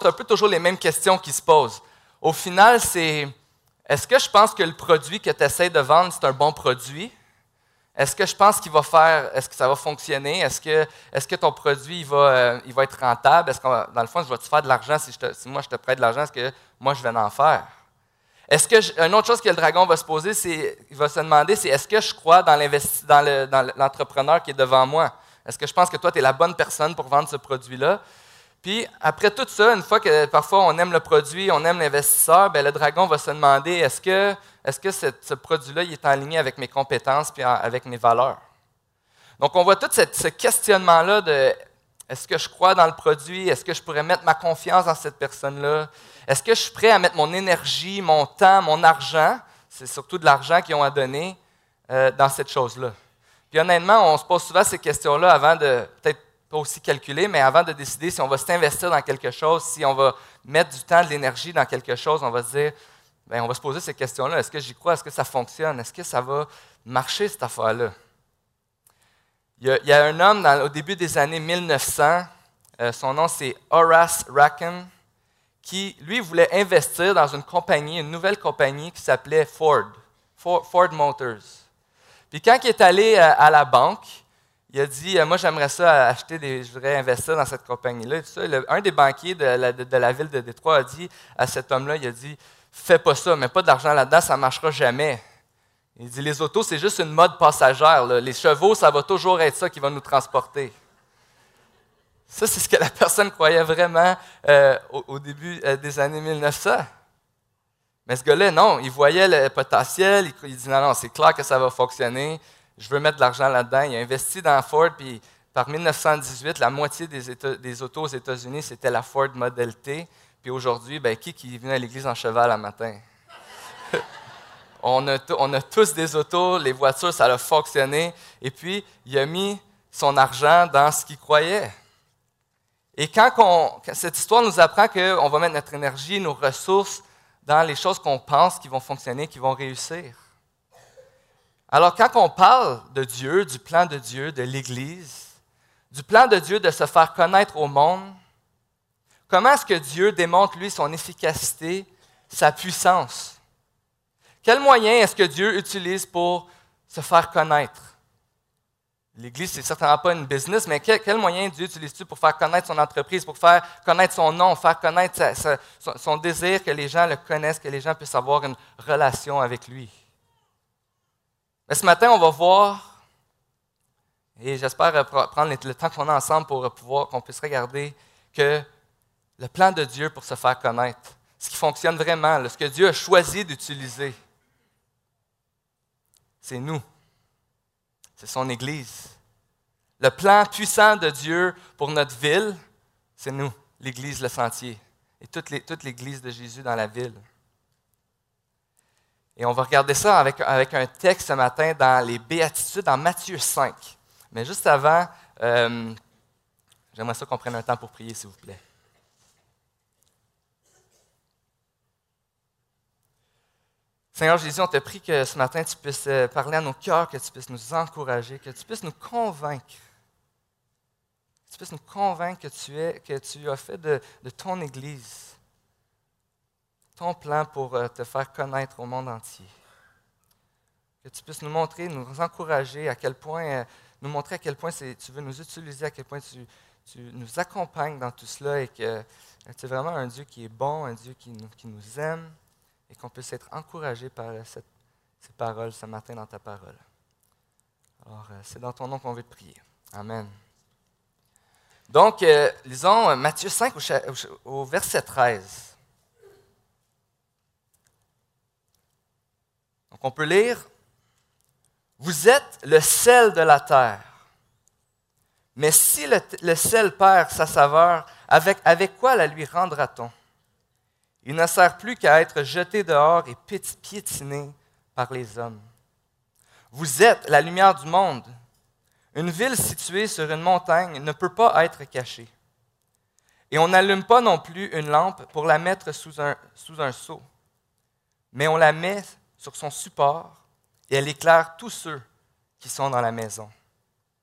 un peu toujours les mêmes questions qui se posent. Au final, c'est, est-ce que je pense que le produit que tu essaies de vendre, c'est un bon produit? Est-ce que je pense est-ce que ça va fonctionner? Est-ce que ton produit il va être rentable? Est-ce que, dans le fond, je vais-tu faire de l'argent si moi je te prête de l'argent? Est-ce que moi je vais en faire? Une autre chose que le dragon va se poser, il va se demander, c'est est-ce que je crois dans l'entrepreneur qui est devant moi? Est-ce que je pense que toi, tu es la bonne personne pour vendre ce produit-là? Puis, après tout ça, une fois que parfois on aime le produit, on aime l'investisseur, bien, le dragon va se demander, est-ce que ce produit-là il est en ligne avec mes compétences et avec mes valeurs? Donc, on voit tout ce questionnement-là de, est-ce que je crois dans le produit? Est-ce que je pourrais mettre ma confiance dans cette personne-là? Est-ce que je suis prêt à mettre mon énergie, mon temps, mon argent, c'est surtout de l'argent qu'ils ont à donner, dans cette chose-là? Puis honnêtement, on se pose souvent ces questions-là avant de, peut-être pas aussi calculer, mais avant de décider si on va s'investir dans quelque chose, si on va mettre du temps, de l'énergie dans quelque chose, on va se dire, bien, on va se poser ces questions-là. Est-ce que j'y crois? Est-ce que ça fonctionne? Est-ce que ça va marcher, cette affaire-là? Il y a un homme au début des années 1900, son nom c'est Horace Rackham, qui, lui, voulait investir dans une nouvelle compagnie qui s'appelait Ford Motors. Puis quand il est allé à la banque, il a dit, moi j'aimerais ça je voudrais investir dans cette compagnie-là. Et tout ça. Un des banquiers de la ville de Détroit a dit à cet homme-là, il a dit, fais pas ça, mets pas de l'argent là-dedans, ça ne marchera jamais. Il dit, les autos, c'est juste une mode passagère. Là. Les chevaux, ça va toujours être ça qui va nous transporter. Ça, c'est ce que la personne croyait vraiment au début des années 1900. Mais ce gars-là, non, il voyait le potentiel, il dit, non, c'est clair que ça va fonctionner, je veux mettre de l'argent là-dedans. Il a investi dans Ford, puis par 1918, la moitié des autos aux États-Unis, c'était la Ford Model T. Puis aujourd'hui, ben, qui vient à l'église en cheval le matin? On a tous des autos, les voitures, ça a fonctionné. Et puis, il a mis son argent dans ce qu'il croyait. Et quand cette histoire nous apprend qu'on va mettre notre énergie, nos ressources dans les choses qu'on pense qui vont fonctionner, qui vont réussir. Alors, quand on parle de Dieu, du plan de Dieu, de l'Église, du plan de Dieu de se faire connaître au monde, comment est-ce que Dieu démontre, lui, son efficacité, sa puissance? Quels moyens est-ce que Dieu utilise pour se faire connaître? L'Église, c'est certainement pas une business, mais quel moyen Dieu utilise-t-il pour faire connaître son entreprise, pour faire connaître son nom, faire connaître son désir que les gens le connaissent, que les gens puissent avoir une relation avec lui? Mais ce matin, on va voir, et j'espère prendre le temps qu'on a ensemble pour qu'on puisse regarder que le plan de Dieu pour se faire connaître, ce qui fonctionne vraiment, ce que Dieu a choisi d'utiliser, c'est nous. C'est son Église. Le plan puissant de Dieu pour notre ville, c'est nous, l'Église Le Sentier, et toute l'Église de Jésus dans la ville. Et on va regarder ça avec un texte ce matin dans les Béatitudes, dans Matthieu 5. Mais juste avant, j'aimerais ça qu'on prenne un temps pour prier, s'il vous plaît. Seigneur Jésus, on te prie que ce matin, tu puisses parler à nos cœurs, que tu puisses nous encourager, que tu puisses nous convaincre. Que tu puisses nous convaincre que tu as fait de ton Église ton plan pour te faire connaître au monde entier. Que tu puisses nous montrer, nous encourager, nous montrer à quel point tu veux nous utiliser, à quel point tu nous accompagnes dans tout cela et que tu es vraiment un Dieu qui est bon, un Dieu qui nous aime et qu'on puisse être encouragé par ces paroles ce matin dans ta parole. Alors, c'est dans ton nom qu'on veut te prier. Amen. Donc, lisons Matthieu 5 au verset 13. Donc, on peut lire « Vous êtes le sel de la terre. Mais si le sel perd sa saveur, avec quoi la lui rendra-t-on? Il ne sert plus qu'à être jeté dehors et piétiné par les hommes. Vous êtes la lumière du monde. Une ville située sur une montagne ne peut pas être cachée. Et on n'allume pas non plus une lampe pour la mettre sous un seau, mais on la met sur son support et elle éclaire tous ceux qui sont dans la maison.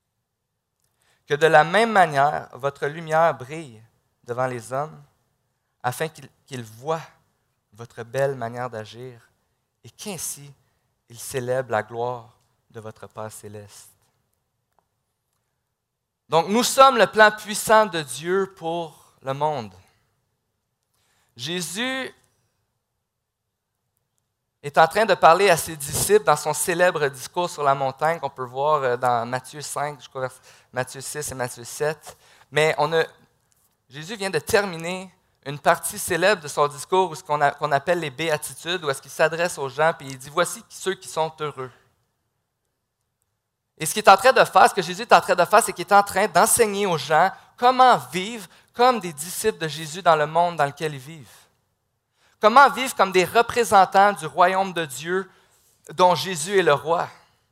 Que de la même manière, votre lumière brille devant les hommes, afin qu'ils voient votre belle manière d'agir et qu'ainsi ils célèbrent la gloire de votre Père céleste. Donc, nous sommes le plan puissant de Dieu pour le monde. Jésus est en train de parler à ses disciples dans son célèbre discours sur la montagne qu'on peut voir dans Matthieu 5 jusqu'au Matthieu 6 et Matthieu 7. Mais Jésus vient de terminer une partie célèbre de son discours, qu'on appelle les béatitudes, où est-ce qu'il s'adresse aux gens, puis il dit « Voici ceux qui sont heureux ». Et ce qu'il est en train de faire, ce que Jésus est en train de faire, c'est qu'il est en train d'enseigner aux gens comment vivre comme des disciples de Jésus dans le monde dans lequel ils vivent. Comment vivre comme des représentants du royaume de Dieu dont Jésus est le roi.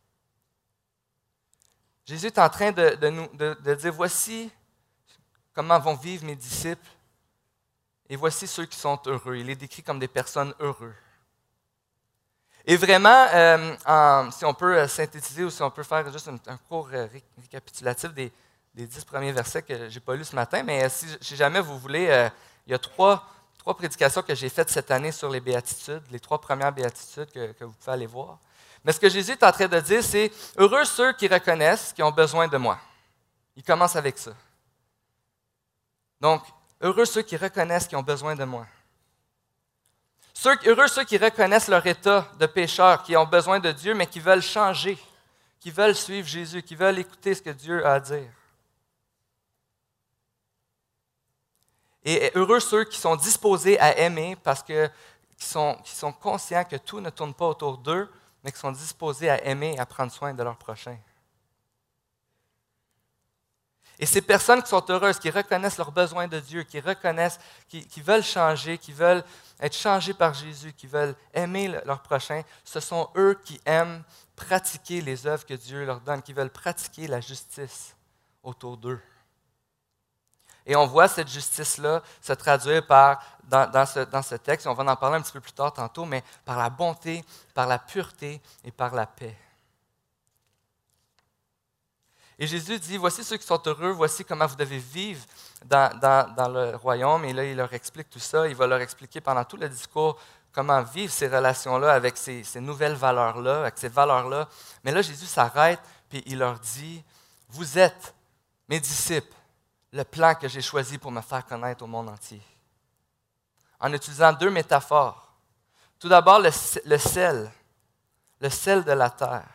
Jésus est en train de dire, voici comment vont vivre mes disciples et voici ceux qui sont heureux. Il les décrit comme des personnes heureuses. Et vraiment, si on peut synthétiser ou si on peut faire juste un court récapitulatif des 10 premiers versets que je n'ai pas lus ce matin, mais si jamais vous voulez, il y a trois prédications que j'ai faites cette année sur les béatitudes, les 3 premières béatitudes que vous pouvez aller voir. Mais ce que Jésus est en train de dire, c'est « Heureux ceux qui reconnaissent qu'ils ont besoin de moi ». Il commence avec ça. Donc, heureux ceux qui reconnaissent qu'ils ont besoin de moi. Heureux ceux qui reconnaissent leur état de pécheur, qui ont besoin de Dieu, mais qui veulent changer, qui veulent suivre Jésus, qui veulent écouter ce que Dieu a à dire. Et heureux ceux qui sont disposés à aimer parce qui sont conscients que tout ne tourne pas autour d'eux, mais qui sont disposés à aimer et à prendre soin de leur prochain. Et ces personnes qui sont heureuses, qui reconnaissent leurs besoins de Dieu, qui reconnaissent, qui veulent changer, qui veulent être changés par Jésus, qui veulent aimer leur prochain, ce sont eux qui aiment pratiquer les œuvres que Dieu leur donne, qui veulent pratiquer la justice autour d'eux. Et on voit cette justice-là se traduire dans ce texte, et on va en parler un petit peu plus tard tantôt, mais par la bonté, par la pureté et par la paix. Et Jésus dit, voici ceux qui sont heureux, voici comment vous devez vivre dans le royaume. Et là, il leur explique tout ça. Il va leur expliquer pendant tout le discours comment vivre ces relations-là avec ces nouvelles valeurs-là, avec ces valeurs-là. Mais là, Jésus s'arrête et il leur dit, vous êtes mes disciples, le plan que j'ai choisi pour me faire connaître au monde entier. En utilisant 2 métaphores. Tout d'abord, le sel de la terre.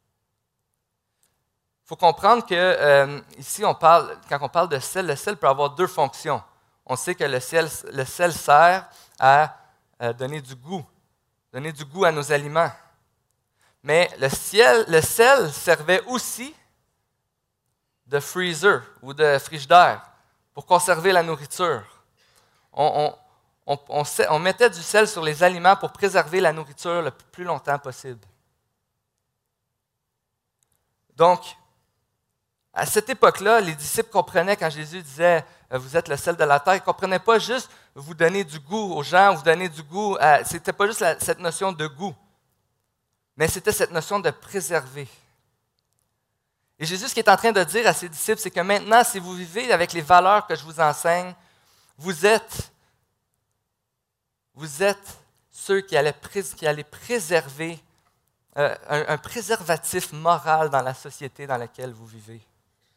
Il faut comprendre que ici, quand on parle de sel, le sel peut avoir 2 fonctions. On sait que le sel sert à donner du goût à nos aliments. Mais le sel servait aussi de freezer ou de frigidaire pour conserver la nourriture. On mettait du sel sur les aliments pour préserver la nourriture le plus longtemps possible. Donc, à cette époque-là, les disciples comprenaient quand Jésus disait « Vous êtes le sel de la terre », ils ne comprenaient pas juste vous donner du goût aux gens, vous donner du goût, ce n'était pas juste cette notion de goût, mais c'était cette notion de préserver. Et Jésus, ce qu'il est en train de dire à ses disciples, c'est que maintenant, si vous vivez avec les valeurs que je vous enseigne, vous êtes ceux qui allaient préserver un préservatif moral dans la société dans laquelle vous vivez.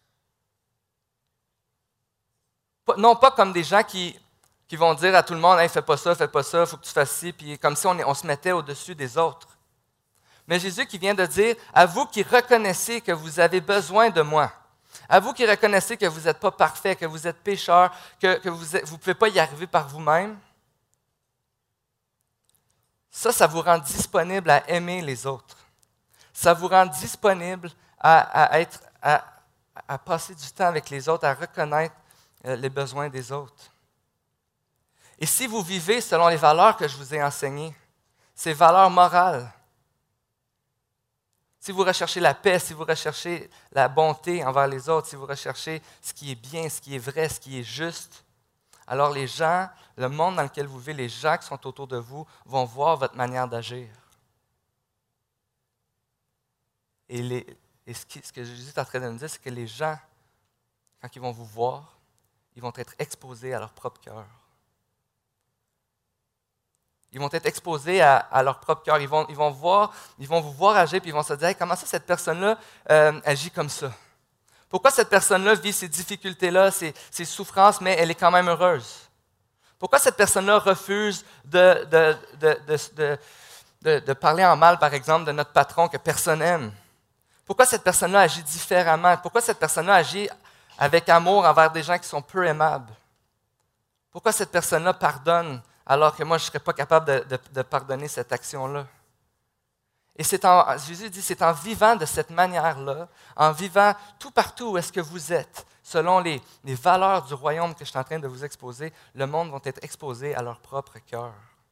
Non pas comme des gens qui vont dire à tout le monde hey, « fais pas ça, il faut que tu fasses ci », puis comme si on se mettait au-dessus des autres. Mais Jésus qui vient de dire « à vous qui reconnaissez que vous avez besoin de moi, à vous qui reconnaissez que vous n'êtes pas parfait, que vous êtes pécheur, que vous ne pouvez pas y arriver par vous-même, ça vous rend disponible à aimer les autres. Ça vous rend disponible à passer du temps avec les autres, à reconnaître les besoins des autres. Et si vous vivez selon les valeurs que je vous ai enseignées, ces valeurs morales, si vous recherchez la paix, si vous recherchez la bonté envers les autres, si vous recherchez ce qui est bien, ce qui est vrai, ce qui est juste, alors les gens, le monde dans lequel vous vivez, les gens qui sont autour de vous vont voir votre manière d'agir. Et ce que Jésus est en train de nous dire, c'est que les gens, quand ils vont vous voir, ils vont être exposés à leur propre cœur. Ils vont être exposés à leur propre cœur. Ils vont vous voir agir, puis ils vont se dire, hey, comment ça, cette personne-là agit comme ça? Pourquoi cette personne-là vit ces difficultés-là, ces souffrances, mais elle est quand même heureuse? Pourquoi cette personne-là refuse de parler en mal, par exemple, de notre patron que personne n'aime? Pourquoi cette personne-là agit différemment? Pourquoi cette personne-là agit avec amour envers des gens qui sont peu aimables? Pourquoi cette personne-là pardonne alors que moi, je ne serais pas capable de pardonner cette action-là? Et Jésus dit, c'est en vivant de cette manière-là, en vivant tout partout où est-ce que vous êtes, selon les valeurs du royaume que je suis en train de vous exposer, le monde va être exposé à leur propre cœur.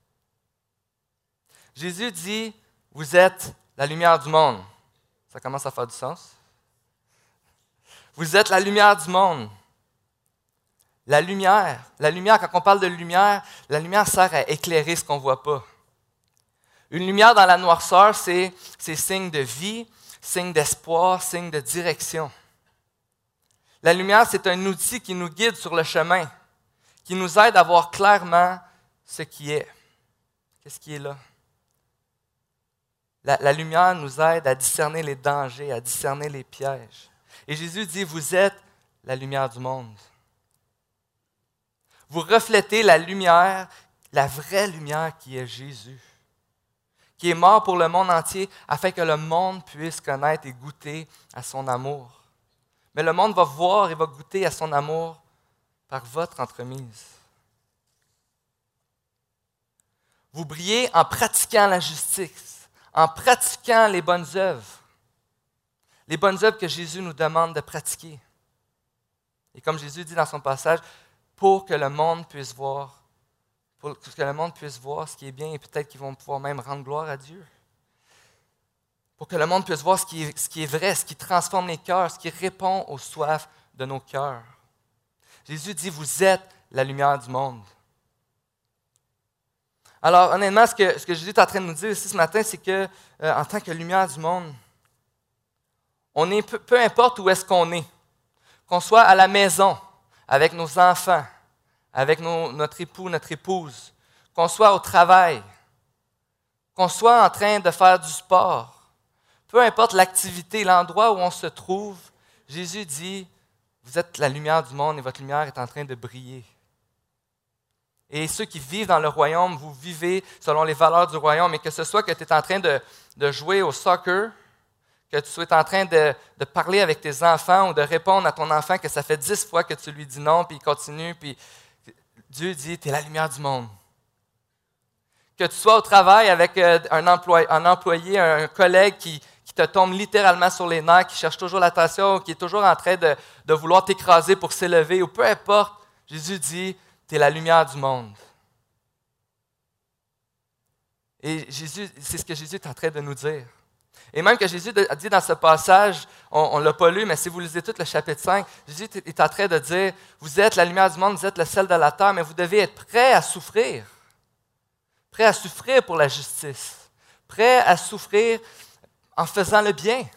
Jésus dit, vous êtes la lumière du monde. Ça commence à faire du sens. Vous êtes la lumière du monde. La lumière, quand on parle de lumière, la lumière sert à éclairer ce qu'on ne voit pas. Une lumière dans la noirceur, c'est signe de vie, signe d'espoir, signe de direction. La lumière, c'est un outil qui nous guide sur le chemin, qui nous aide à voir clairement ce qui est. Qu'est-ce qui est là? La lumière nous aide à discerner les dangers, à discerner les pièges. Et Jésus dit, vous êtes la lumière du monde. Vous reflétez la lumière, la vraie lumière qui est Jésus, qui est mort pour le monde entier afin que le monde puisse connaître et goûter à son amour. Mais le monde va voir et va goûter à son amour par votre entremise. Vous brillez en pratiquant la justice, en pratiquant les bonnes œuvres que Jésus nous demande de pratiquer. Et comme Jésus dit dans son passage, pour que le monde puisse voir ce qui est bien et peut-être qu'ils vont pouvoir même rendre gloire à Dieu. Pour que le monde puisse voir ce qui est vrai, ce qui transforme les cœurs, ce qui répond aux soifs de nos cœurs. Jésus dit, vous êtes la lumière du monde. Alors, honnêtement, ce que Jésus est en train de nous dire ici ce matin, c'est que, en tant que lumière du monde, on est, peu importe où est-ce qu'on est, qu'on soit à la maison, avec nos enfants, avec notre époux, notre épouse, qu'on soit au travail, qu'on soit en train de faire du sport, peu importe l'activité, l'endroit où on se trouve, Jésus dit, vous êtes la lumière du monde et votre lumière est en train de briller. Et ceux qui vivent dans le royaume, vous vivez selon les valeurs du royaume, et que ce soit que tu es en train de jouer au soccer, que tu sois en train de parler avec tes enfants ou de répondre à ton enfant que ça fait 10 fois que tu lui dis non, puis il continue, puis Dieu dit, tu es la lumière du monde. Que tu sois au travail avec un employé, un collègue qui te tombe littéralement sur les nerfs, qui cherche toujours l'attention, qui est toujours en train de vouloir t'écraser pour s'élever, ou peu importe, Jésus dit, tu es la lumière du monde. Et c'est ce que Jésus est en train de nous dire. Et même que Jésus a dit dans ce passage, on ne l'a pas lu, mais si vous lisez tout le chapitre 5, Jésus est en train de dire, vous êtes la lumière du monde, vous êtes le sel de la terre, mais vous devez être prêts à souffrir. Prêts à souffrir pour la justice. Prêts à souffrir en faisant le bien.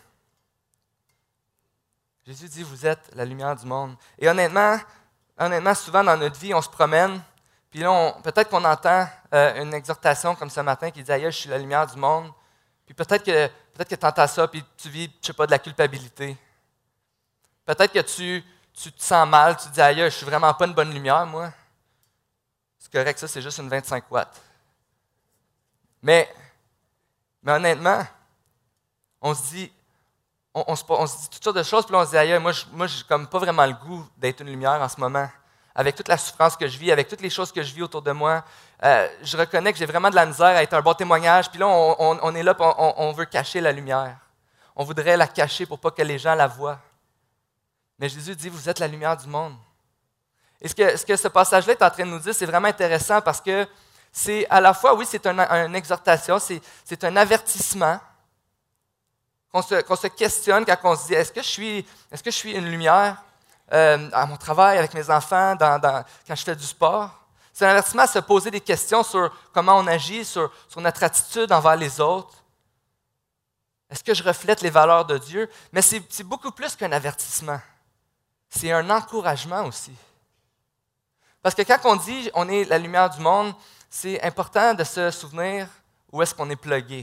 Jésus dit, vous êtes la lumière du monde. Et honnêtement, souvent dans notre vie, on se promène, puis là, peut-être qu'on entend une exhortation comme ce matin qui dit, aïe, je suis la lumière du monde. Puis peut-être que tu entends ça, puis tu vis, je sais pas, de la culpabilité. Peut-être que tu te sens mal, tu te dis, aïe, je suis vraiment pas une bonne lumière, moi. C'est correct, ça, c'est juste une 25 watts. Mais honnêtement, on se dit toutes sortes de choses, puis là, on se dit, aïe, moi, j'ai comme pas vraiment le goût d'être une lumière en ce moment. Avec toute la souffrance que je vis, avec toutes les choses que je vis autour de moi, je reconnais que j'ai vraiment de la misère à être un bon témoignage. Puis là, on est là, puis on veut cacher la lumière. On voudrait la cacher pour pas que les gens la voient. Mais Jésus dit, vous êtes la lumière du monde. Et ce que ce passage-là est en train de nous dire, c'est vraiment intéressant parce que c'est à la fois, oui, c'est une exhortation, c'est un avertissement qu'on se questionne quand on se dit, est-ce que je suis une lumière à mon travail, avec mes enfants, quand je fais du sport? C'est un avertissement à se poser des questions sur comment on agit, sur notre attitude envers les autres. Est-ce que je reflète les valeurs de Dieu? Mais c'est beaucoup plus qu'un avertissement. C'est un encouragement aussi. Parce que quand on dit on est la lumière du monde, c'est important de se souvenir où est-ce qu'on est plugué.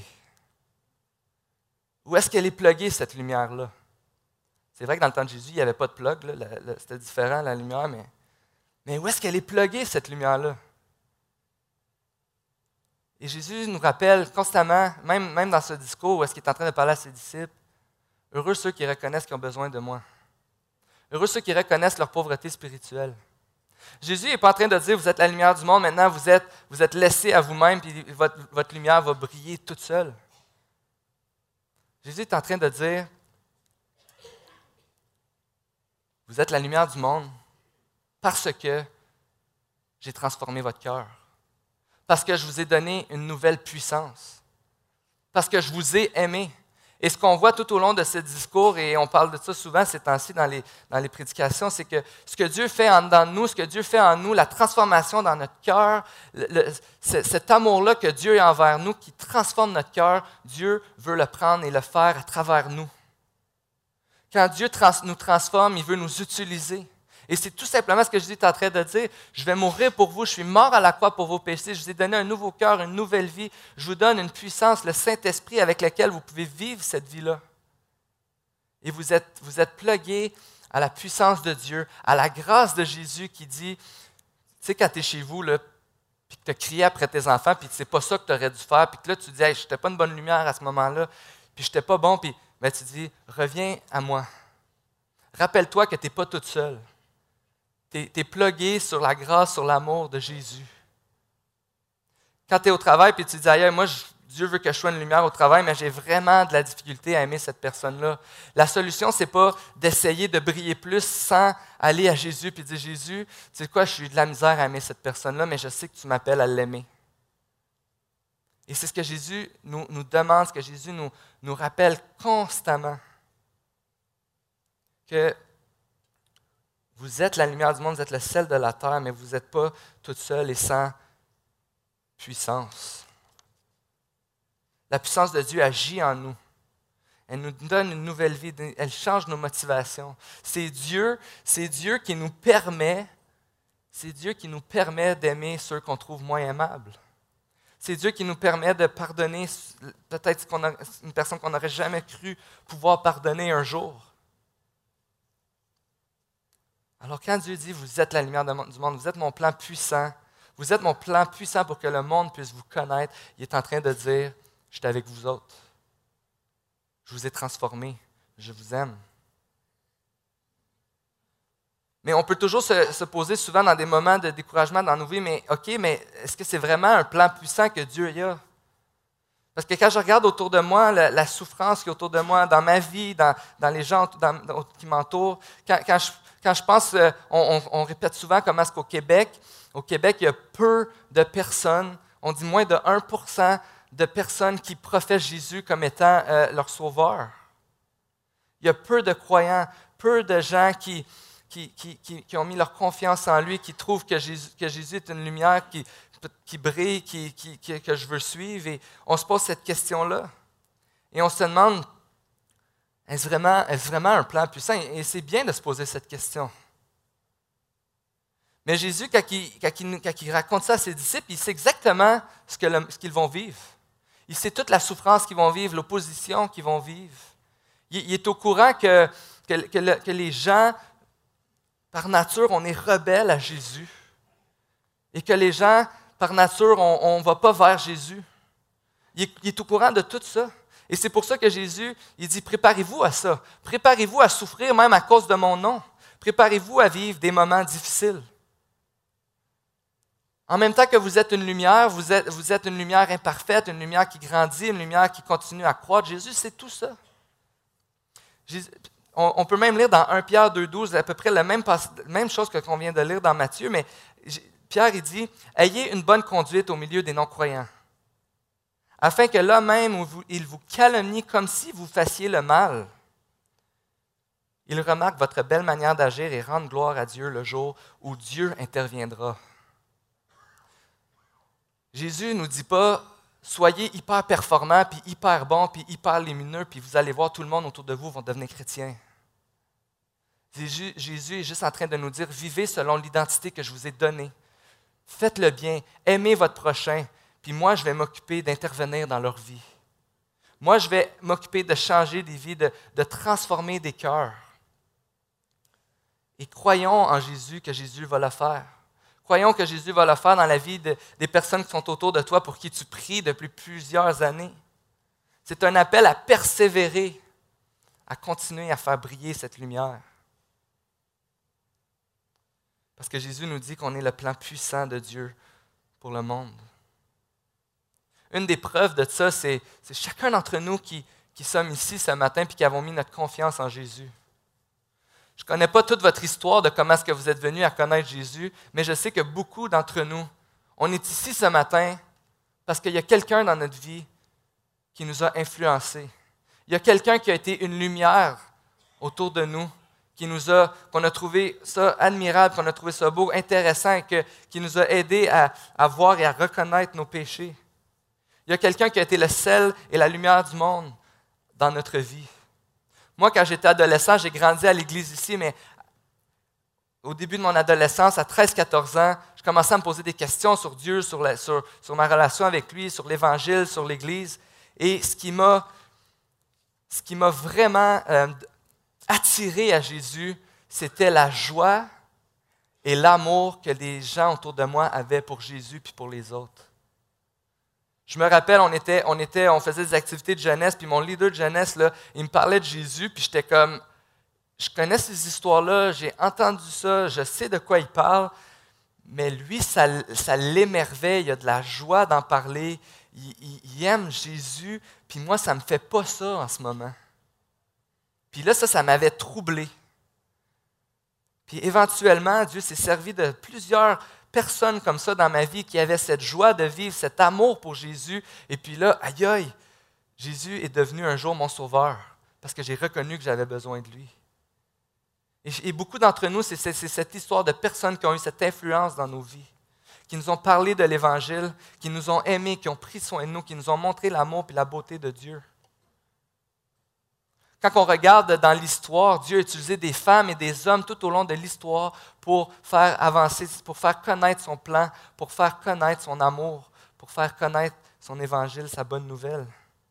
Où est-ce qu'elle est pluguée, cette lumière-là? C'est vrai que dans le temps de Jésus, il n'y avait pas de plug, là, c'était différent la lumière, mais où est-ce qu'elle est pluguée, cette lumière-là? Et Jésus nous rappelle constamment, même dans ce discours où est-ce qu'il est en train de parler à ses disciples, heureux ceux qui reconnaissent qu'ils ont besoin de moi. Heureux ceux qui reconnaissent leur pauvreté spirituelle. Jésus n'est pas en train de dire, vous êtes la lumière du monde, maintenant vous êtes laissés à vous-même, puis votre lumière va briller toute seule. Jésus est en train de dire, vous êtes la lumière du monde parce que j'ai transformé votre cœur. Parce que je vous ai donné une nouvelle puissance. Parce que je vous ai aimé. Et ce qu'on voit tout au long de ce discours, et on parle de ça souvent ces temps-ci dans les prédications, c'est que ce que Dieu fait en dedans de nous, ce que Dieu fait en nous, la transformation dans notre cœur, cet amour-là que Dieu a envers nous, qui transforme notre cœur, Dieu veut le prendre et le faire à travers nous. Quand Dieu nous transforme, il veut nous utiliser. Et c'est tout simplement ce que Jésus est en train de dire. Je vais mourir pour vous, je suis mort à la croix pour vos péchés, je vous ai donné un nouveau cœur, une nouvelle vie. Je vous donne une puissance, le Saint-Esprit avec lequel vous pouvez vivre cette vie-là. Et vous êtes plugués à la puissance de Dieu, à la grâce de Jésus qui dit, tu sais, quand tu es chez vous, là, puis que tu as crié après tes enfants, puis c'est pas ça que tu aurais dû faire, puis que là, tu dis, hey, je n'étais pas une bonne lumière à ce moment-là, puis je n'étais pas bon, puis ben, tu dis, reviens à moi. Rappelle-toi que tu n'es pas toute seule. Tu es plugué sur la grâce, sur l'amour de Jésus. Quand tu es au travail et tu dis, aïe, moi, Dieu veut que je sois une lumière au travail, mais j'ai vraiment de la difficulté à aimer cette personne-là. La solution, ce n'est pas d'essayer de briller plus sans aller à Jésus et dire, Jésus, tu sais quoi, je suis de la misère à aimer cette personne-là, mais je sais que tu m'appelles à l'aimer. Et c'est ce que Jésus nous demande, ce que Jésus nous rappelle constamment. Que vous êtes la lumière du monde, vous êtes le sel de la terre, mais vous n'êtes pas toute seule et sans puissance. La puissance de Dieu agit en nous. Elle nous donne une nouvelle vie, elle change nos motivations. C'est Dieu qui nous permet d'aimer ceux qu'on trouve moins aimables. C'est Dieu qui nous permet de pardonner peut-être une personne qu'on n'aurait jamais cru pouvoir pardonner un jour. Alors quand Dieu dit, vous êtes la lumière du monde, vous êtes mon plan puissant, vous êtes mon plan puissant pour que le monde puisse vous connaître, il est en train de dire, je suis avec vous autres. Je vous ai transformés, je vous aime. Mais on peut toujours se poser souvent dans des moments de découragement dans nos vies, mais est-ce que c'est vraiment un plan puissant que Dieu a? Parce que quand je regarde autour de moi, la souffrance qui est autour de moi, dans ma vie, dans les gens qui m'entourent, quand je pense, on répète souvent comment est-ce qu'au Québec, il y a peu de personnes, on dit moins de 1% de personnes qui professent Jésus comme étant leur sauveur. Il y a peu de croyants, peu de gens qui ont mis leur confiance en lui, qui trouvent que Jésus est une lumière qui brille, que je veux suivre. Et on se pose cette question-là. Et on se demande, est-ce vraiment un plan puissant? Et c'est bien de se poser cette question. Mais Jésus, quand il raconte ça à ses disciples, il sait exactement ce qu'ils vont vivre. Il sait toute la souffrance qu'ils vont vivre, l'opposition qu'ils vont vivre. Il est au courant que les gens, par nature, on est rebelles à Jésus. Et que les gens, par nature, on ne va pas vers Jésus. Il est au courant de tout ça. Et c'est pour ça que Jésus, il dit, préparez-vous à ça. Préparez-vous à souffrir même à cause de mon nom. Préparez-vous à vivre des moments difficiles. En même temps que vous êtes une lumière, vous êtes une lumière imparfaite, une lumière qui grandit, une lumière qui continue à croître. Jésus, c'est tout ça. On peut même lire dans 1 Pierre 2,12 à peu près la même chose que qu'on vient de lire dans Matthieu, mais Pierre, il dit, « Ayez une bonne conduite au milieu des non-croyants, afin que là même où ils vous calomnient comme si vous fassiez le mal, ils remarquent votre belle manière d'agir et rendent gloire à Dieu le jour où Dieu interviendra. » Jésus ne nous dit pas, soyez hyper performants, puis hyper bons, puis hyper lumineux, puis vous allez voir, tout le monde autour de vous vont devenir chrétiens. Jésus est juste en train de nous dire, vivez selon l'identité que je vous ai donnée. Faites le bien, aimez votre prochain, puis moi, je vais m'occuper d'intervenir dans leur vie. Moi, je vais m'occuper de changer des vies, de transformer des cœurs. Et croyons en Jésus que Jésus va le faire. Croyons que Jésus va le faire dans la vie des personnes qui sont autour de toi pour qui tu pries depuis plusieurs années. C'est un appel à persévérer, à continuer à faire briller cette lumière. Parce que Jésus nous dit qu'on est le plan puissant de Dieu pour le monde. Une des preuves de ça, c'est chacun d'entre nous qui sommes ici ce matin et qui avons mis notre confiance en Jésus. Je ne connais pas toute votre histoire de comment est-ce que vous êtes venus à connaître Jésus, mais je sais que beaucoup d'entre nous, on est ici ce matin parce qu'il y a quelqu'un dans notre vie qui nous a influencés. Il y a quelqu'un qui a été une lumière autour de nous, qu'on a trouvé ça admirable, qu'on a trouvé ça beau, intéressant, qui nous a aidés à voir et à reconnaître nos péchés. Il y a quelqu'un qui a été le sel et la lumière du monde dans notre vie. Moi, quand j'étais adolescent, j'ai grandi à l'église ici, mais au début de mon adolescence, à 13-14 ans, je commençais à me poser des questions sur Dieu, sur ma relation avec lui, sur l'Évangile, sur l'Église. Et ce qui m'a vraiment attiré à Jésus, c'était la joie et l'amour que les gens autour de moi avaient pour Jésus et pour les autres. Je me rappelle, on faisait des activités de jeunesse, puis mon leader de jeunesse, là, il me parlait de Jésus, puis j'étais comme, je connais ces histoires-là, j'ai entendu ça, je sais de quoi il parle, mais lui, ça l'émerveille, il a de la joie d'en parler, il aime Jésus, puis moi, ça ne me fait pas ça en ce moment. Puis là, ça m'avait troublé. Puis éventuellement, Dieu s'est servi de plusieurs personnes comme ça dans ma vie qui avaient cette joie de vivre, cet amour pour Jésus. Et puis là, aïe aïe, Jésus est devenu un jour mon sauveur parce que j'ai reconnu que j'avais besoin de lui. Et beaucoup d'entre nous, c'est cette histoire de personnes qui ont eu cette influence dans nos vies, qui nous ont parlé de l'Évangile, qui nous ont aimés, qui ont pris soin de nous, qui nous ont montré l'amour et la beauté de Dieu. Quand on regarde dans l'histoire, Dieu a utilisé des femmes et des hommes tout au long de l'histoire pour faire avancer, pour faire connaître son plan, pour faire connaître son amour, pour faire connaître son évangile, sa bonne nouvelle.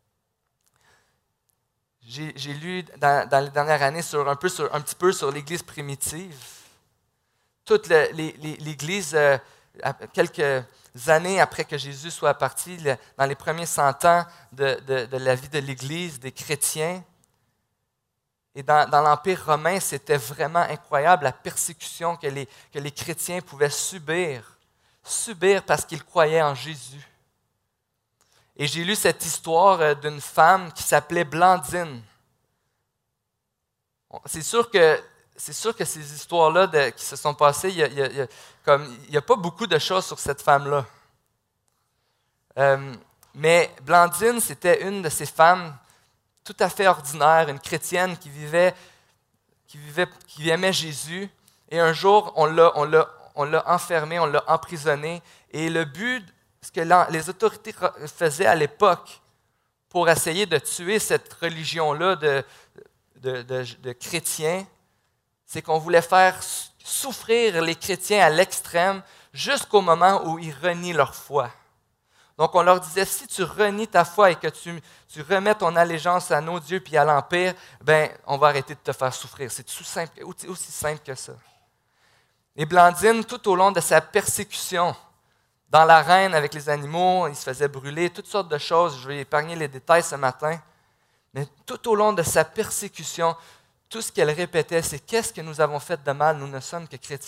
J'ai lu dans les dernières années un petit peu sur l'Église primitive. Toute l'Église, quelques années après que Jésus soit parti, dans les premiers 100 ans de la vie de l'Église, des chrétiens, et dans l'Empire romain, c'était vraiment incroyable la persécution que les chrétiens pouvaient subir parce qu'ils croyaient en Jésus. Et j'ai lu cette histoire d'une femme qui s'appelait Blandine. C'est sûr que ces histoires-là qui se sont passées, il n'y a pas beaucoup de choses sur cette femme-là. Mais Blandine, c'était une de ces femmes tout à fait ordinaire, une chrétienne qui aimait Jésus. Et un jour, on l'a enfermée, on l'a emprisonnée. Et le but, ce que les autorités faisaient à l'époque pour essayer de tuer cette religion-là de chrétiens, c'est qu'on voulait faire souffrir les chrétiens à l'extrême jusqu'au moment où ils renient leur foi. Donc, on leur disait, si tu renies ta foi et que tu remets ton allégeance à nos dieux puis à l'Empire, ben, on va arrêter de te faire souffrir. C'est aussi simple que ça. Et Blandine, tout au long de sa persécution, dans l'arène avec les animaux, il se faisait brûler, toutes sortes de choses. Je vais épargner les détails ce matin. Mais tout au long de sa persécution, tout ce qu'elle répétait, c'est « Qu'est-ce que nous avons fait de mal? Nous ne sommes que chrétiens. »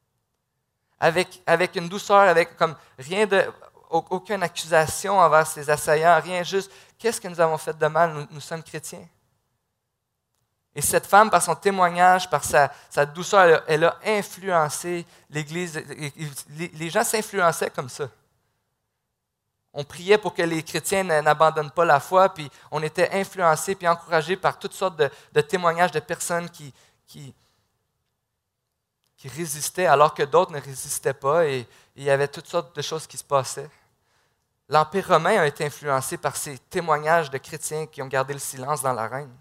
Avec une douceur, comme rien de... Aucune accusation envers ses assaillants, rien, juste qu'est-ce que nous avons fait de mal, nous sommes chrétiens. Et cette femme, par son témoignage, par sa douceur, elle a influencé l'Église. Les gens s'influençaient comme ça. On priait pour que les chrétiens n'abandonnent pas la foi, puis on était influencés puis encouragés par toutes sortes de témoignages de personnes qui résistaient alors que d'autres ne résistaient pas, et il y avait toutes sortes de choses qui se passaient. L'Empire romain a été influencé par ces témoignages de chrétiens qui ont gardé le silence dans l'arène.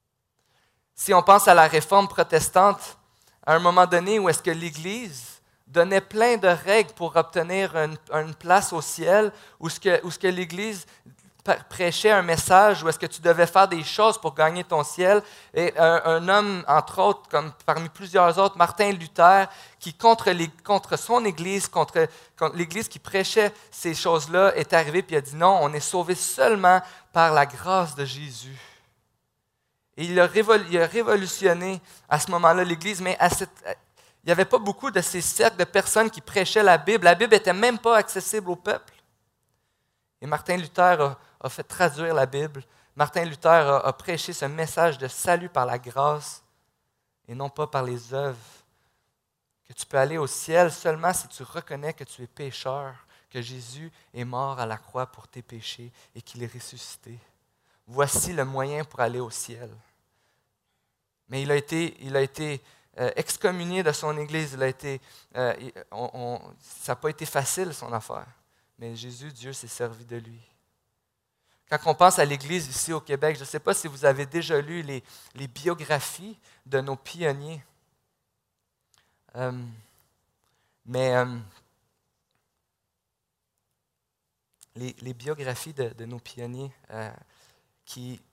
Si on pense à la réforme protestante, à un moment donné où est-ce que l'Église, donnait plein de règles pour obtenir une place au ciel, où ce que l'Église prêchait un message, où est-ce que tu devais faire des choses pour gagner ton ciel. Et un homme, entre autres, comme parmi plusieurs autres, Martin Luther, qui contre son Église, contre l'Église qui prêchait ces choses-là, est arrivé et a dit non, on est sauvé seulement par la grâce de Jésus. Et il a révolutionné à ce moment-là l'Église, mais il n'y avait pas beaucoup de ces cercles de personnes qui prêchaient la Bible. La Bible n'était même pas accessible au peuple. Et Martin Luther a fait traduire la Bible. Martin Luther a prêché ce message de salut par la grâce et non pas par les œuvres. Que tu peux aller au ciel seulement si tu reconnais que tu es pécheur, que Jésus est mort à la croix pour tes péchés et qu'il est ressuscité. Voici le moyen pour aller au ciel. Mais il a été excommunié de son Église. Ça n'a pas été facile, son affaire. Mais Jésus, Dieu, s'est servi de lui. Quand on pense à l'Église ici au Québec, je ne sais pas si vous avez déjà lu les biographies de nos pionniers. Les biographies de nos pionniers qui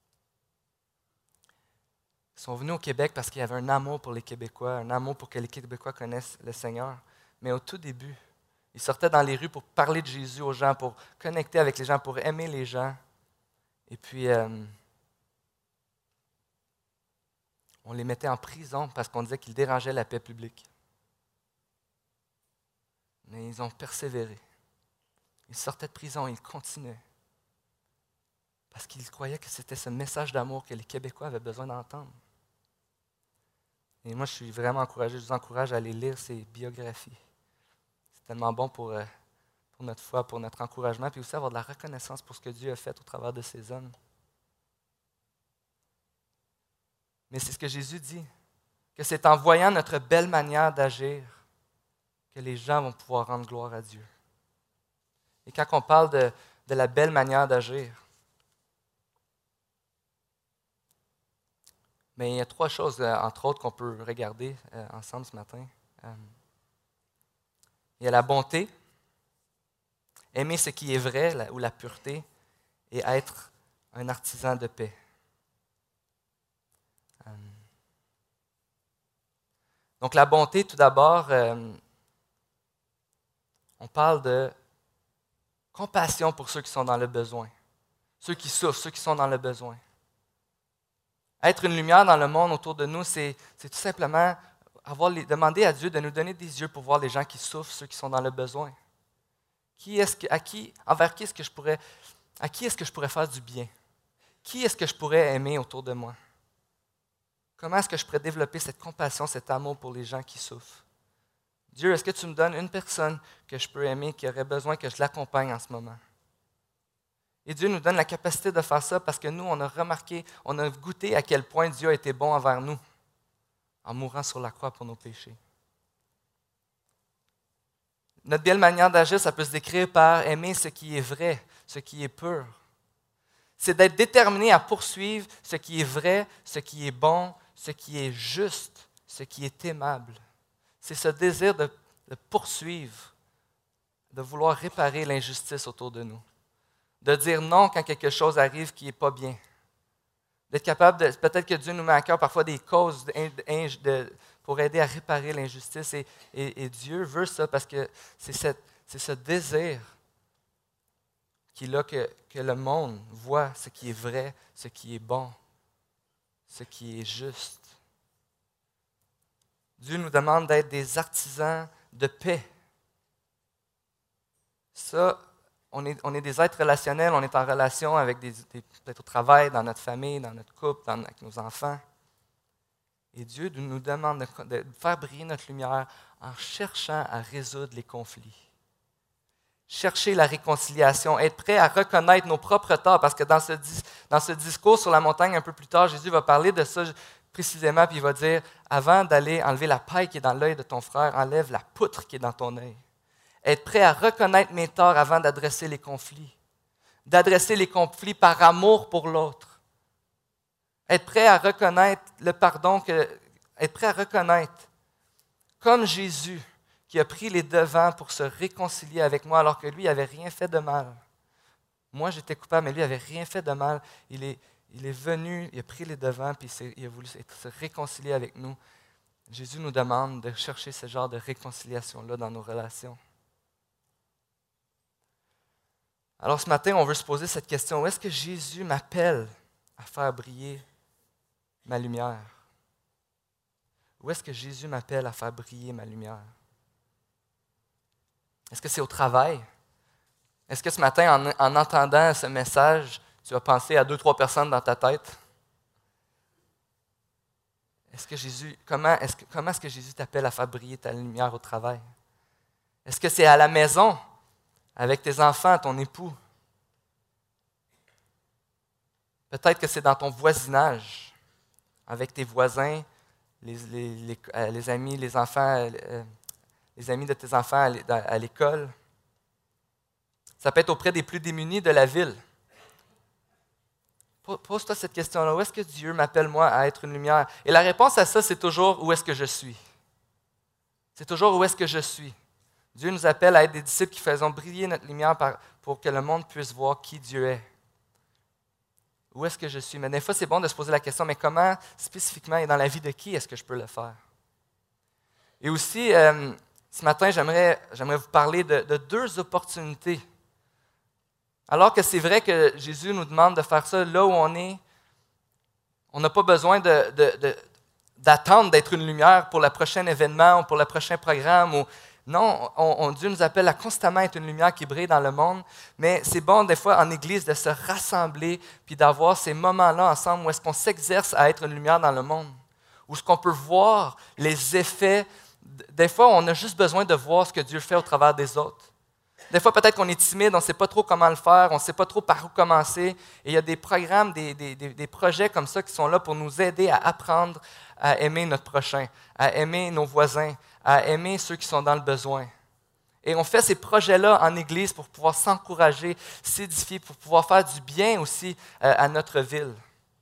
sont venus au Québec parce qu'il y avait un amour pour les Québécois, un amour pour que les Québécois connaissent le Seigneur. Mais au tout début, ils sortaient dans les rues pour parler de Jésus aux gens, pour connecter avec les gens, pour aimer les gens. Et puis, on les mettait en prison parce qu'on disait qu'ils dérangeaient la paix publique. Mais ils ont persévéré. Ils sortaient de prison, ils continuaient. Parce qu'ils croyaient que c'était ce message d'amour que les Québécois avaient besoin d'entendre. Et moi, je suis vraiment encouragé, je vous encourage à aller lire ces biographies. C'est tellement bon pour notre foi, pour notre encouragement, puis aussi avoir de la reconnaissance pour ce que Dieu a fait au travers de ces hommes. Mais c'est ce que Jésus dit, que c'est en voyant notre belle manière d'agir que les gens vont pouvoir rendre gloire à Dieu. Et quand on parle de la belle manière d'agir, mais il y a 3 choses, entre autres, qu'on peut regarder ensemble ce matin. Il y a la bonté, aimer ce qui est vrai, ou la pureté, et être un artisan de paix. Donc la bonté, tout d'abord, on parle de compassion pour ceux qui sont dans le besoin, ceux qui souffrent, ceux qui sont dans le besoin. Être une lumière dans le monde autour de nous, c'est tout simplement demander à Dieu de nous donner des yeux pour voir les gens qui souffrent, ceux qui sont dans le besoin. À qui est-ce que je pourrais faire du bien? Qui est-ce que je pourrais aimer autour de moi? Comment est-ce que je pourrais développer cette compassion, cet amour pour les gens qui souffrent? Dieu, est-ce que tu me donnes une personne que je peux aimer, qui aurait besoin que je l'accompagne en ce moment? Et Dieu nous donne la capacité de faire ça parce que nous, on a remarqué, on a goûté à quel point Dieu a été bon envers nous en mourant sur la croix pour nos péchés. Notre belle manière d'agir, ça peut se décrire par aimer ce qui est vrai, ce qui est pur. C'est d'être déterminé à poursuivre ce qui est vrai, ce qui est bon, ce qui est juste, ce qui est aimable. C'est ce désir de poursuivre, de vouloir réparer l'injustice autour de nous. De dire non quand quelque chose arrive qui n'est pas bien. D'être capable peut-être que Dieu nous met à cœur parfois des causes pour aider à réparer l'injustice. Et Dieu veut ça parce que c'est ce désir qu'il a que le monde voit ce qui est vrai, ce qui est bon, ce qui est juste. Dieu nous demande d'être des artisans de paix. Ça, on est des êtres relationnels, on est en relation avec peut-être au travail, dans notre famille, dans notre couple, avec nos enfants. Et Dieu nous demande de faire briller notre lumière en cherchant à résoudre les conflits. Chercher la réconciliation, être prêt à reconnaître nos propres torts, parce que dans ce discours sur la montagne un peu plus tard, Jésus va parler de ça précisément, puis il va dire, avant d'aller enlever la paille qui est dans l'œil de ton frère, enlève la poutre qui est dans ton œil. Être prêt à reconnaître mes torts avant d'adresser les conflits. D'adresser les conflits par amour pour l'autre. Être prêt à reconnaître le pardon, être prêt à reconnaître, comme Jésus, qui a pris les devants pour se réconcilier avec moi alors que lui n'avait rien fait de mal. Moi, j'étais coupable, mais lui n'avait rien fait de mal. Il est venu, il a pris les devants, puis il a voulu se réconcilier avec nous. Jésus nous demande de chercher ce genre de réconciliation-là dans nos relations. Alors ce matin, on veut se poser cette question. Où est-ce que Jésus m'appelle à faire briller ma lumière? Où est-ce que Jésus m'appelle à faire briller ma lumière? Est-ce que c'est au travail? Est-ce que ce matin, en entendant ce message, tu as pensé à 2-3 personnes dans ta tête? Comment est-ce que Jésus t'appelle à faire briller ta lumière au travail? Est-ce que c'est à la maison, avec tes enfants, ton époux? Peut-être que c'est dans ton voisinage, avec tes voisins, les amis, les enfants, les amis de tes enfants à l'école. Ça peut être auprès des plus démunis de la ville. Pose-toi cette question-là. Où est-ce que Dieu m'appelle, moi, à être une lumière? Et la réponse à ça, c'est toujours où est-ce que je suis. C'est toujours où est-ce que je suis. Dieu nous appelle à être des disciples qui faisons briller notre lumière pour que le monde puisse voir qui Dieu est. Où est-ce que je suis? Mais des fois, c'est bon de se poser la question, mais comment spécifiquement et dans la vie de qui est-ce que je peux le faire? Et aussi, ce matin, j'aimerais vous parler de 2 opportunités. Alors que c'est vrai que Jésus nous demande de faire ça là où on est, on n'a pas besoin d'attendre d'être une lumière pour le prochain événement ou pour le prochain programme. Non, Dieu nous appelle à constamment être une lumière qui brille dans le monde, mais c'est bon des fois en Église de se rassembler puis d'avoir ces moments-là ensemble où est-ce qu'on s'exerce à être une lumière dans le monde, où est-ce qu'on peut voir les effets. Des fois, on a juste besoin de voir ce que Dieu fait au travers des autres. Des fois, peut-être qu'on est timide, on ne sait pas trop comment le faire, on ne sait pas trop par où commencer. Et il y a des programmes, des projets comme ça qui sont là pour nous aider à apprendre à aimer notre prochain, à aimer nos voisins, à aimer ceux qui sont dans le besoin. Et on fait ces projets-là en Église pour pouvoir s'encourager, s'édifier, pour pouvoir faire du bien aussi à notre ville.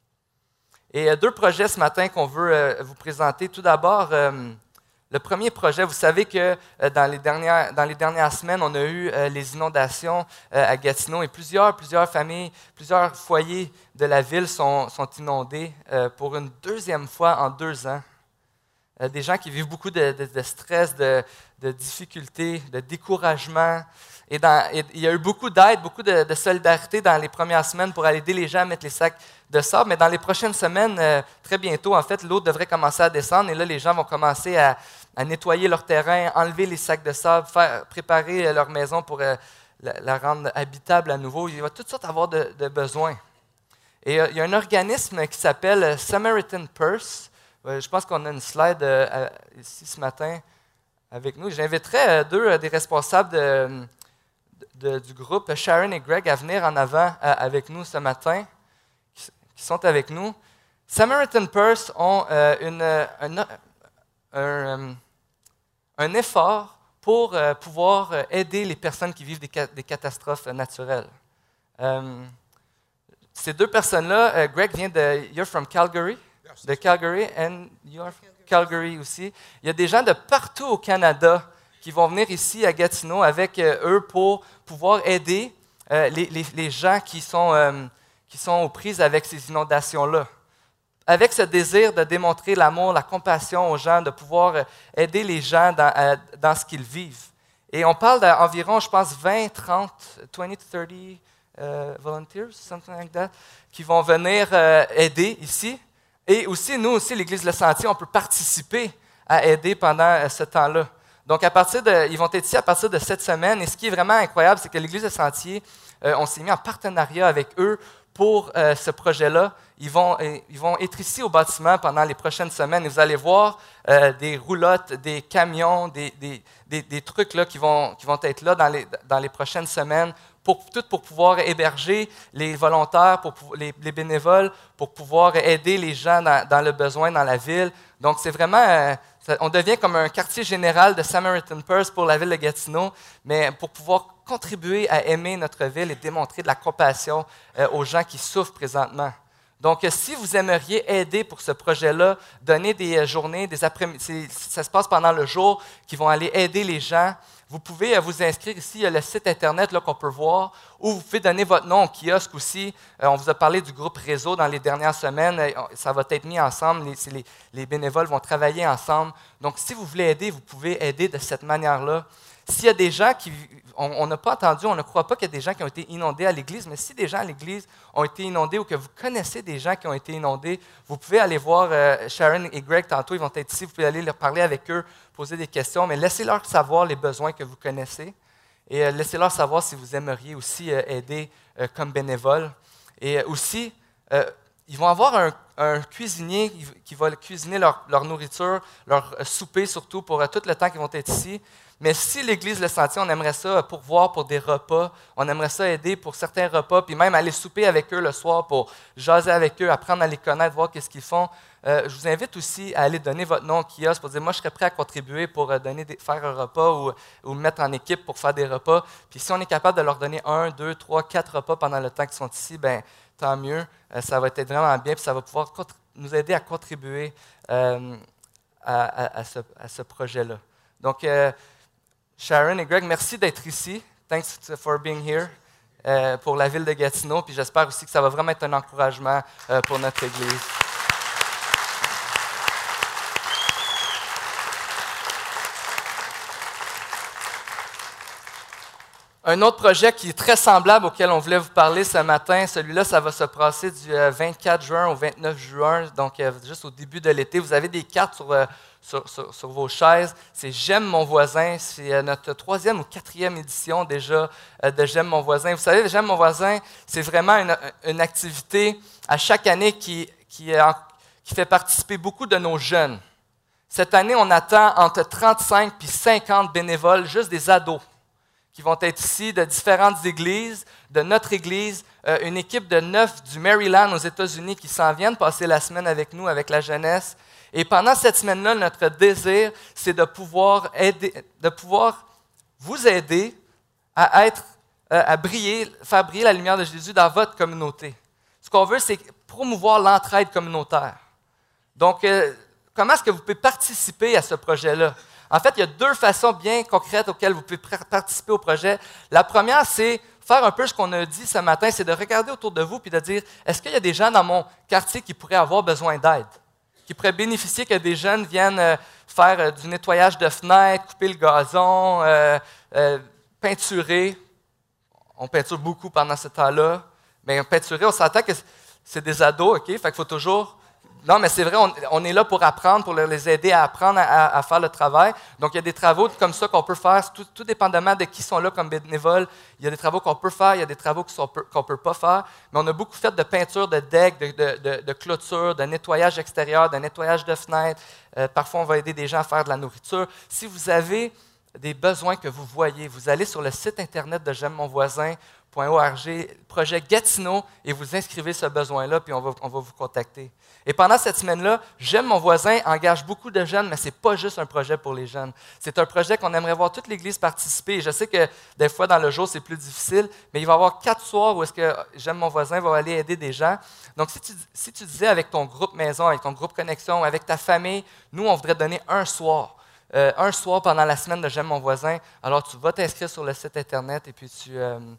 Et 2 projets ce matin qu'on veut vous présenter. Tout d'abord, le premier projet, vous savez que dans les dernières semaines, on a eu les inondations à Gatineau et plusieurs familles, plusieurs foyers de la ville sont inondés pour une 2e fois en 2 ans. Des gens qui vivent beaucoup de stress, de difficultés, de découragement. Et il y a eu beaucoup d'aide, beaucoup de solidarité dans les premières semaines pour aider les gens à mettre les sacs de sable. Mais dans les prochaines semaines, très bientôt, en fait, l'eau devrait commencer à descendre. Et là, les gens vont commencer à nettoyer leur terrain, enlever les sacs de sable, préparer leur maison pour la rendre habitable à nouveau. Il va toutes sortes avoir de besoins. Et il y a un organisme qui s'appelle Samaritan Purse. Je pense qu'on a une slide ici ce matin avec nous. J'inviterais 2 des responsables du groupe, Sharon et Greg, à venir en avant avec nous ce matin, qui sont avec nous. Samaritan Purse ont un effort pour pouvoir aider les personnes qui vivent des catastrophes naturelles. Ces 2 personnes-là, Greg vient you're from Calgary, de Calgary, and you're Calgary aussi. Il y a des gens de partout au Canada qui vont venir ici à Gatineau avec eux pour pouvoir aider les gens qui sont aux prises avec ces inondations-là. Avec ce désir de démontrer l'amour, la compassion aux gens, de pouvoir aider les gens dans ce qu'ils vivent. Et on parle d'environ, je pense, 20 to 30 volunteers, something like that, qui vont venir aider ici. Et aussi, nous aussi, l'Église Le Sentier, on peut participer à aider pendant ce temps-là. Donc, ils vont être ici à partir de cette semaine. Et ce qui est vraiment incroyable, c'est que l'Église Le Sentier, on s'est mis en partenariat avec eux pour ce projet-là. Ils vont être ici au bâtiment pendant les prochaines semaines. Et vous allez voir des roulottes, des camions, des trucs là, qui vont être là dans les prochaines semaines, pour pouvoir héberger les volontaires, les bénévoles, pour pouvoir aider les gens dans le besoin dans la ville. Donc, c'est vraiment, on devient comme un quartier général de Samaritan Purse pour la ville de Gatineau, mais pour pouvoir contribuer à aimer notre ville et démontrer de la compassion aux gens qui souffrent présentement. Donc, si vous aimeriez aider pour ce projet-là, donner des journées, des après-midi, ça se passe pendant le jour, qui vont aller aider les gens, vous pouvez vous inscrire ici, il y a le site Internet là, qu'on peut voir, ou vous pouvez donner votre nom au kiosque aussi. On vous a parlé du groupe réseau dans les dernières semaines, ça va être mis ensemble, les bénévoles vont travailler ensemble. Donc, si vous voulez aider, vous pouvez aider de cette manière-là. S'il y a des gens qui... On n'a pas entendu, on ne croit pas qu'il y a des gens qui ont été inondés à l'Église, mais si des gens à l'Église ont été inondés ou que vous connaissez des gens qui ont été inondés, vous pouvez aller voir Sharon et Greg tantôt, ils vont être ici, vous pouvez aller leur parler avec eux, poser des questions, mais laissez-leur savoir les besoins que vous connaissez et laissez-leur savoir si vous aimeriez aussi aider comme bénévole. Et aussi, ils vont avoir un cuisinier qui va cuisiner leur nourriture, leur souper surtout pour tout le temps qu'ils vont être ici. Mais si l'Église le sentit, on aimerait ça pourvoir pour des repas, on aimerait ça aider pour certains repas, puis même aller souper avec eux le soir pour jaser avec eux, apprendre à les connaître, voir qu'est-ce qu'ils font. Je vous invite aussi à aller donner votre nom au kiosque pour dire, moi, je serais prêt à contribuer pour faire un repas ou me mettre en équipe pour faire des repas. Puis si on est capable de leur donner 1, 2, 3, 4 repas pendant le temps qu'ils sont ici, bien, tant mieux. Ça va être vraiment bien, puis ça va pouvoir nous aider à contribuer à ce projet-là. Donc, Sharon et Greg, merci d'être ici. Thanks for being here pour la ville de Gatineau. Puis j'espère aussi que ça va vraiment être un encouragement pour notre Église. Un autre projet qui est très semblable auquel on voulait vous parler ce matin, celui-là, ça va se passer du 24 juin au 29 juin, donc juste au début de l'été. Vous avez des cartes sur vos chaises. C'est J'aime mon voisin. C'est notre 3e ou 4e édition déjà de J'aime mon voisin. Vous savez, J'aime mon voisin, c'est vraiment une activité à chaque année qui fait participer beaucoup de nos jeunes. Cette année, on attend entre 35 et 50 bénévoles, juste des ados, qui vont être ici de différentes églises, de notre église, une équipe de 9 du Maryland aux États-Unis qui s'en viennent passer la semaine avec nous, avec la jeunesse. Et pendant cette semaine-là, notre désir, c'est de pouvoir vous aider à briller, faire briller la lumière de Jésus dans votre communauté. Ce qu'on veut, c'est promouvoir l'entraide communautaire. Donc, comment est-ce que vous pouvez participer à ce projet-là? En fait, il y a 2 façons bien concrètes auxquelles vous pouvez participer au projet. La première, c'est faire un peu ce qu'on a dit ce matin, c'est de regarder autour de vous et de dire, est-ce qu'il y a des gens dans mon quartier qui pourraient avoir besoin d'aide, qui pourraient bénéficier que des jeunes viennent faire du nettoyage de fenêtres, couper le gazon, peinturer. On peinture beaucoup pendant ce temps-là. Mais peinturer, on s'entend que c'est des ados, OK? Fait qu'il faut toujours... Non, mais c'est vrai, on est là pour apprendre, pour les aider à apprendre à faire le travail. Donc, il y a des travaux comme ça qu'on peut faire, tout dépendamment de qui sont là comme bénévoles. Il y a des travaux qu'on peut faire, il y a des travaux qu'on ne peut pas faire. Mais on a beaucoup fait de peinture, de deck, de clôture, de nettoyage extérieur, de nettoyage de fenêtres. Parfois, on va aider des gens à faire de la nourriture. Si vous avez des besoins que vous voyez, vous allez sur le site Internet de J'aime mon voisin.org, projet Gatineau, et vous inscrivez ce besoin-là, puis on va vous contacter. Et pendant cette semaine-là, J'aime mon voisin engage beaucoup de jeunes, mais ce n'est pas juste un projet pour les jeunes. C'est un projet qu'on aimerait voir toute l'Église participer. Et je sais que des fois, dans le jour, c'est plus difficile, mais il va y avoir 4 soirs où est-ce que J'aime mon voisin va aller aider des gens. Donc, si tu disais avec ton groupe maison, avec ton groupe connexion, avec ta famille, nous, on voudrait donner un soir pendant la semaine de J'aime mon voisin. Alors, tu vas t'inscrire sur le site Internet et puis tu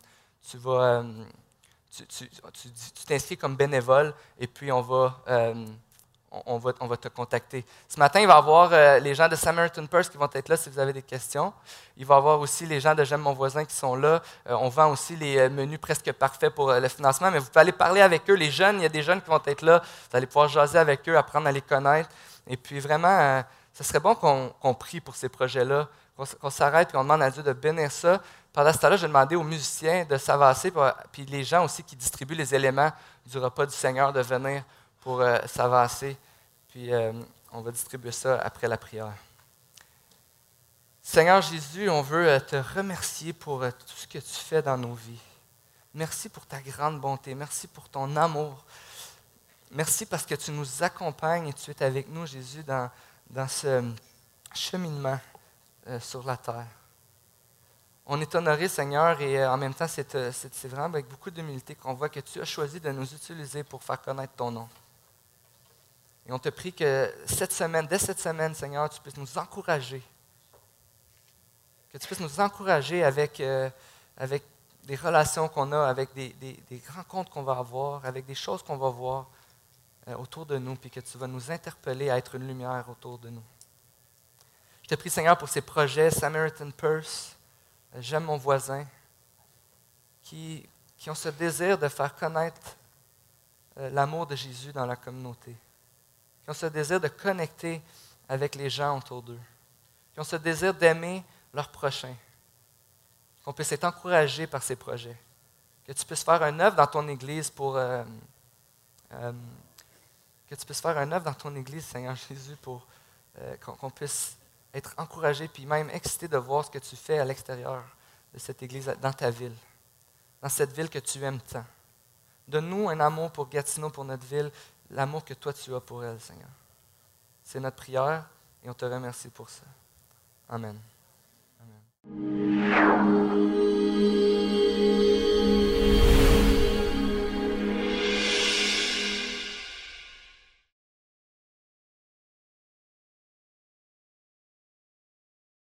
t'inscris comme bénévole et puis on va te contacter. Ce matin, il va y avoir les gens de Samaritan Purse qui vont être là si vous avez des questions. Il va y avoir aussi les gens de J'aime mon voisin qui sont là. On vend aussi les menus presque parfaits pour le financement, mais vous pouvez aller parler avec eux. Les jeunes, il y a des jeunes qui vont être là. Vous allez pouvoir jaser avec eux, apprendre à les connaître. Et puis vraiment, ce serait bon qu'on prie pour ces projets-là, qu'on s'arrête et qu'on demande à Dieu de bénir ça. Pendant ce temps-là, j'ai demandé aux musiciens de s'avancer, puis les gens aussi qui distribuent les éléments du repas du Seigneur de venir pour s'avancer. Puis on va distribuer ça après la prière. Seigneur Jésus, on veut te remercier pour tout ce que tu fais dans nos vies. Merci pour ta grande bonté. Merci pour ton amour. Merci parce que tu nous accompagnes et tu es avec nous, Jésus, dans ce cheminement sur la terre. On est honoré, Seigneur, et en même temps, c'est vraiment avec beaucoup d'humilité qu'on voit que tu as choisi de nous utiliser pour faire connaître ton nom. Et on te prie que dès cette semaine, Seigneur, tu puisses nous encourager. Que tu puisses nous encourager avec des relations qu'on a, avec des rencontres qu'on va avoir, avec des choses qu'on va voir autour de nous, puis que tu vas nous interpeller à être une lumière autour de nous. Je te prie, Seigneur, pour ces projets, Samaritan Purse, J'aime mon voisin, qui ont ce désir de faire connaître l'amour de Jésus dans la communauté, qui ont ce désir de connecter avec les gens autour d'eux, qui ont ce désir d'aimer leur prochain, qu'on puisse être encouragé par ces projets, que tu puisses faire une œuvre dans ton Église que tu puisses faire une œuvre dans ton Église, Seigneur Jésus, pour qu'on puisse être encouragé puis même excité de voir ce que tu fais à l'extérieur de cette Église, dans ta ville, dans cette ville que tu aimes tant. Donne-nous un amour pour Gatineau, pour notre ville, l'amour que toi tu as pour elle, Seigneur. C'est notre prière et on te remercie pour ça. Amen. Amen.